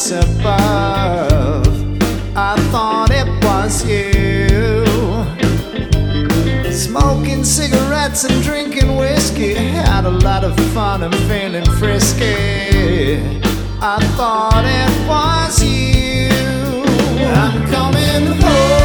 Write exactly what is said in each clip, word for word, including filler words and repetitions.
lights above. I thought it was you, smoking cigarettes and drinking whiskey. Had a lot of fun and feeling frisky. I thought it was you. I'm coming home.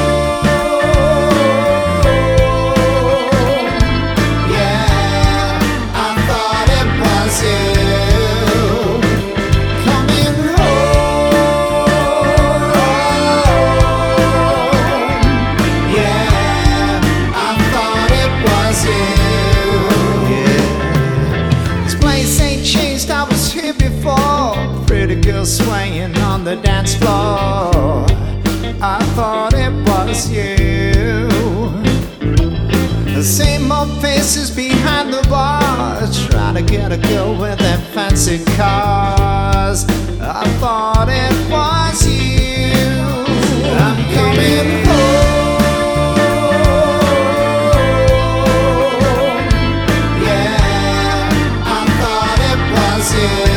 Swaying on the dance floor, I thought it was you. The same old faces behind the bars, trying to get a girl with them fancy cars. I thought it was you. I'm coming home. Yeah, I thought it was you.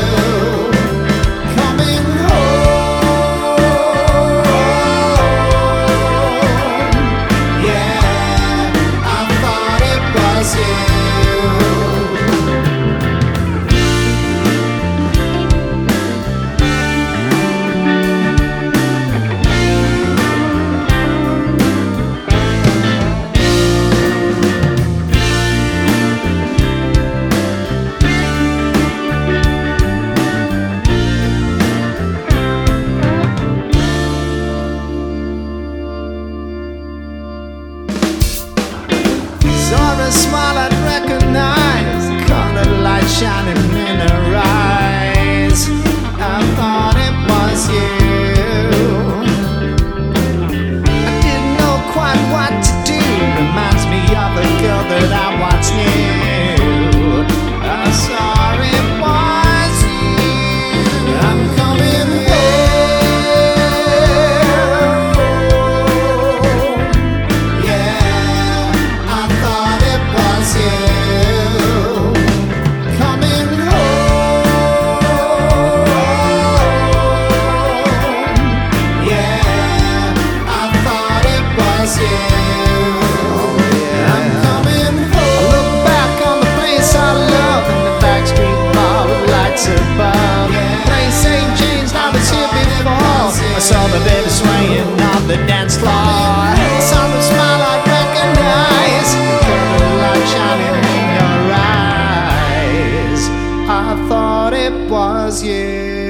A smile I'd recognize, the colored light shining in her eyes. I thought it was you. I didn't know quite what to do. Reminds me of a girl that I once knew. I saw it was you. I'm coming above. Yeah. Place ain't changed, I was here before. I saw the baby swaying on the dance floor. I saw the smile I'd recognize, the light shining in your eyes. I thought it was you.